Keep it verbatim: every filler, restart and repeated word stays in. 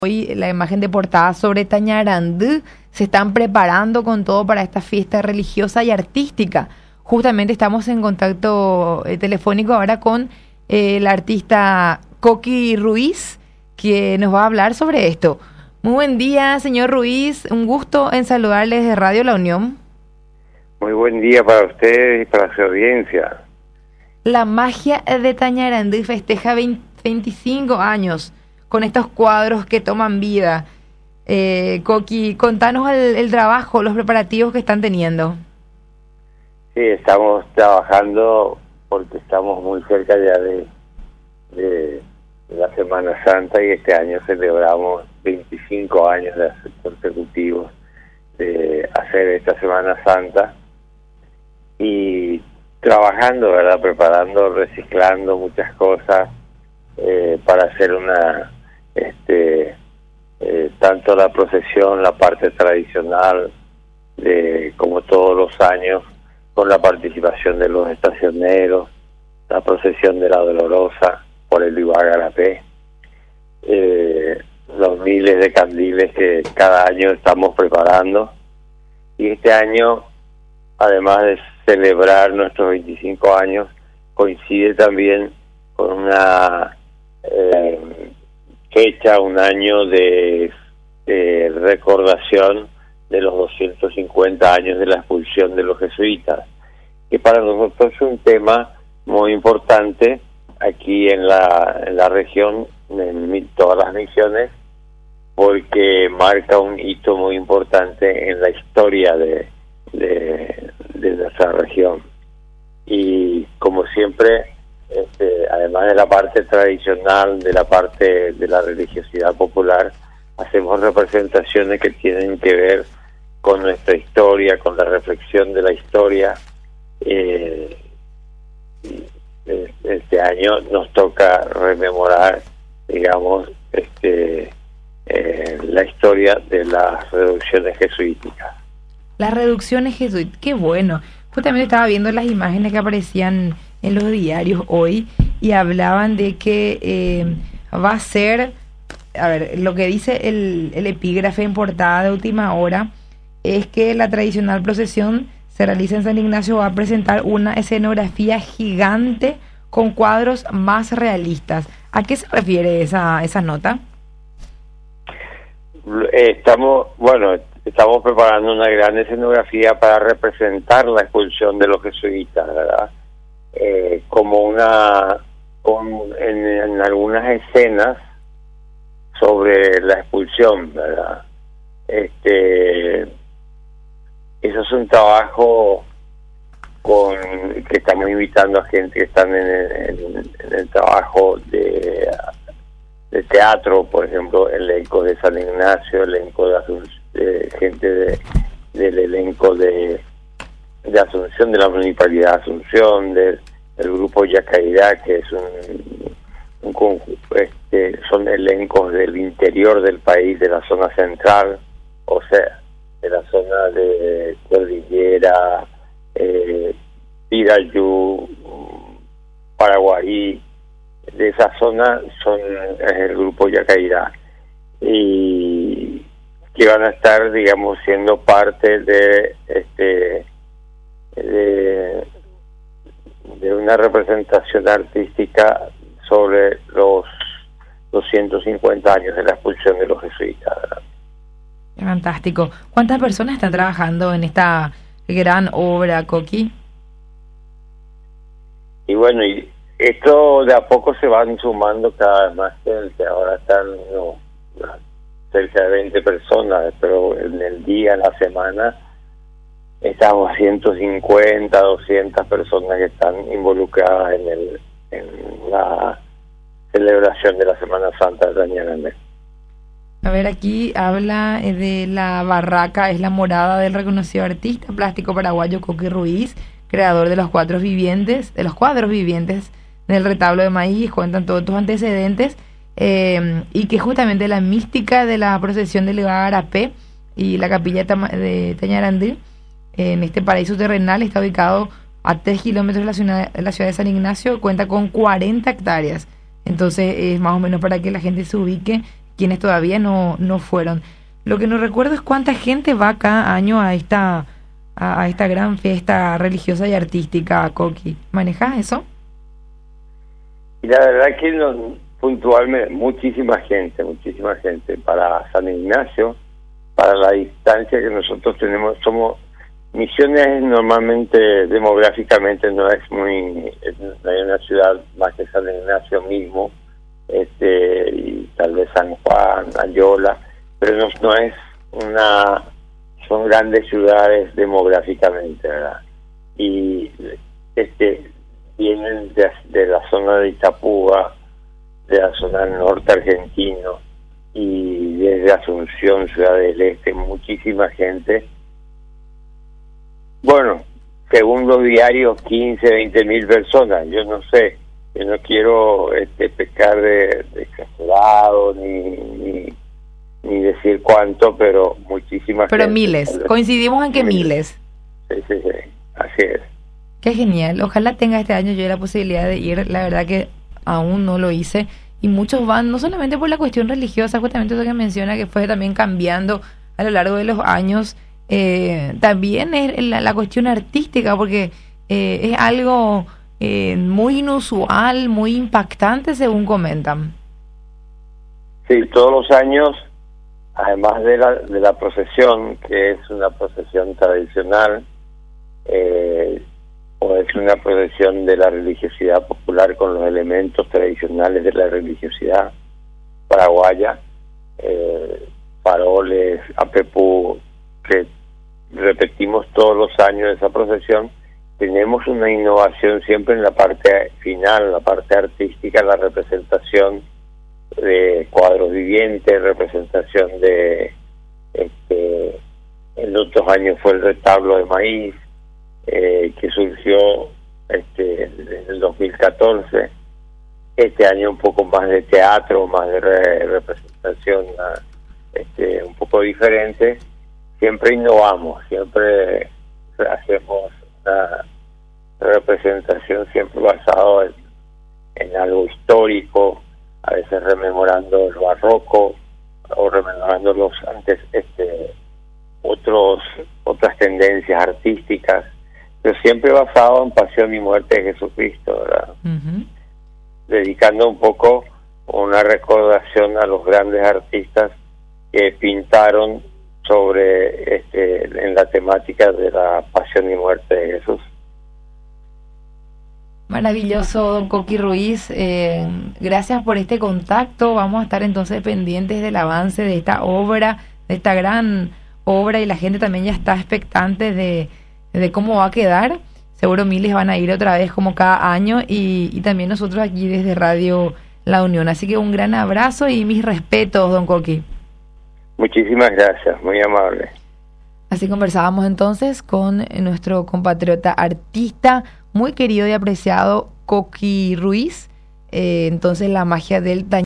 Hoy la imagen de portada sobre Tañarandú. Se están preparando con todo para esta fiesta religiosa y artística. Justamente estamos en contacto eh, telefónico ahora con eh, el artista Coqui Ruiz, que nos va a hablar sobre esto. Muy buen día, señor Ruiz. Un gusto en saludarles de Radio La Unión. Muy buen día para ustedes y para su audiencia. La magia de Tañarandú festeja veinte, veinticinco años con estos cuadros que toman vida. Eh, Coqui, contanos el, el trabajo, los preparativos que están teniendo. Sí, estamos trabajando porque estamos muy cerca ya de, de la Semana Santa y este año celebramos veinticinco años de consecutivos de hacer esta Semana Santa y trabajando, ¿verdad? Preparando, reciclando muchas cosas eh, para hacer una este eh, tanto la procesión, la parte tradicional de como todos los años, con la participación de los estacioneros, la procesión de la Dolorosa por el Ibagarapé, eh, los miles de candiles que cada año estamos preparando. Y este año, además de celebrar nuestros veinticinco años, coincide también con una eh, fecha, un año de, de recordación de los doscientos cincuenta años de la expulsión de los jesuitas, que para nosotros es un tema muy importante aquí en la, en la región, en todas las misiones, porque marca un hito muy importante en la historia de, de, de nuestra región. Y como siempre, este, además de la parte tradicional, de la parte de la religiosidad popular, hacemos representaciones que tienen que ver con nuestra historia, con la reflexión de la historia. Eh, este año nos toca rememorar, digamos, este eh, la historia de las reducciones jesuíticas. Las reducciones jesuíticas, qué bueno. Justamente estaba viendo las imágenes que aparecían en los diarios hoy y hablaban de que eh, va a ser, a ver, lo que dice el, el epígrafe en portada de Última Hora es que la tradicional procesión se realiza en San Ignacio, va a presentar una escenografía gigante con cuadros más realistas. ¿A qué se refiere esa, esa nota? Estamos, bueno, estamos preparando una gran escenografía para representar la expulsión de los jesuitas, ¿verdad? Eh, como una, con, en, en algunas escenas sobre la expulsión, ¿verdad? Este, eso es un trabajo con que estamos invitando a gente que están en el, en, en el trabajo de, de teatro, por ejemplo, elenco de San Ignacio, elenco de, Asunción, de gente de, del elenco de, de Asunción, de la Municipalidad de Asunción, de, del grupo Yacairá, que es un, un este, son elencos del interior del país, de la zona central, o sea, de la zona de Cordillera, eh, Pirayú, Paraguay, de esa zona son es el grupo Yacairá, y que van a estar, digamos, siendo parte de este de, de una representación artística sobre los doscientos cincuenta años de la expulsión de los jesuitas, ¿verdad? Fantástico. ¿Cuántas personas están trabajando en esta gran obra, Coqui? Y bueno, y esto de a poco se van sumando cada vez más gente. Ahora están no, cerca de veinte personas, pero en el día, en la semana, estamos ciento cincuenta, doscientas personas que están involucradas en, el, en la celebración de la Semana Santa de Tañarandú. A ver, aquí habla de la barraca, es la morada del reconocido artista plástico paraguayo Coqui Ruiz, creador de los cuadros vivientes, de los cuadros vivientes del retablo de maíz. Cuentan todos tus antecedentes eh, y que justamente la mística de la procesión del Ibagarapé y la capilla de Tañarandú en este paraíso terrenal está ubicado a tres kilómetros de la ciudad, de la ciudad de San Ignacio, cuenta con cuarenta hectáreas. Entonces es más o menos para que la gente se ubique quienes todavía no, no fueron. Lo que no recuerdo es cuánta gente va cada año a esta, a, a esta gran fiesta religiosa y artística, Coqui. ¿Manejas eso? Y la verdad que no, puntualmente, muchísima gente, muchísima gente. Para San Ignacio, para la distancia que nosotros tenemos, somos... Misiones normalmente, demográficamente, no es muy... No hay una ciudad más que San Ignacio mismo, este y tal vez San Juan, Ayola, pero no, no es una... Son grandes ciudades demográficamente, ¿verdad? Y este vienen de, de la zona de Itapúa, de la zona del norte argentino, y desde Asunción, Ciudad del Este, muchísima gente. Bueno, según los diarios, quince, veinte mil personas. Yo no sé, yo no quiero este, pecar de, de exagerado ni, ni ni decir cuánto, pero muchísimas. Pero gente. Miles, coincidimos en que miles. miles. Sí, sí, sí, así es. Qué genial, ojalá tenga este año yo la posibilidad de ir, la verdad que aún no lo hice, y muchos van, no solamente por la cuestión religiosa, justamente eso que menciona, que fue también cambiando a lo largo de los años. Eh, también es la, la cuestión artística, porque eh, es algo eh, muy inusual, muy impactante, según comentan. Sí, todos los años, además de la, de la procesión, que es una procesión tradicional, eh, o es una procesión de la religiosidad popular con los elementos tradicionales de la religiosidad paraguaya, eh, faroles, apepú, que repetimos todos los años esa procesión. Tenemos una innovación siempre en la parte final, en la parte artística, la representación de cuadros vivientes, representación de, este, en otros años fue el retablo de maíz, eh, que surgió este, en el dos mil catorce. Este año un poco más de teatro, más de re, representación este, un poco diferente. Siempre innovamos, siempre hacemos una representación siempre basado en, en algo histórico, a veces rememorando el barroco o rememorando los antes este otros otras tendencias artísticas, pero siempre basado en pasión y muerte de Jesucristo, ¿verdad? Uh-huh. Dedicando un poco una recordación a los grandes artistas que pintaron sobre este en la temática de la pasión y muerte de Jesús. Maravilloso, don Coqui Ruiz. Eh, gracias por este contacto. Vamos a estar entonces pendientes del avance de esta obra, de esta gran obra, y la gente también ya está expectante de, de cómo va a quedar. Seguro miles van a ir otra vez como cada año, y, y también nosotros aquí desde Radio La Unión. Así que un gran abrazo y mis respetos, don Coqui. Muchísimas gracias, muy amable. Así conversábamos entonces con nuestro compatriota artista, muy querido y apreciado, Coqui Ruiz. Eh, entonces la magia del tañón.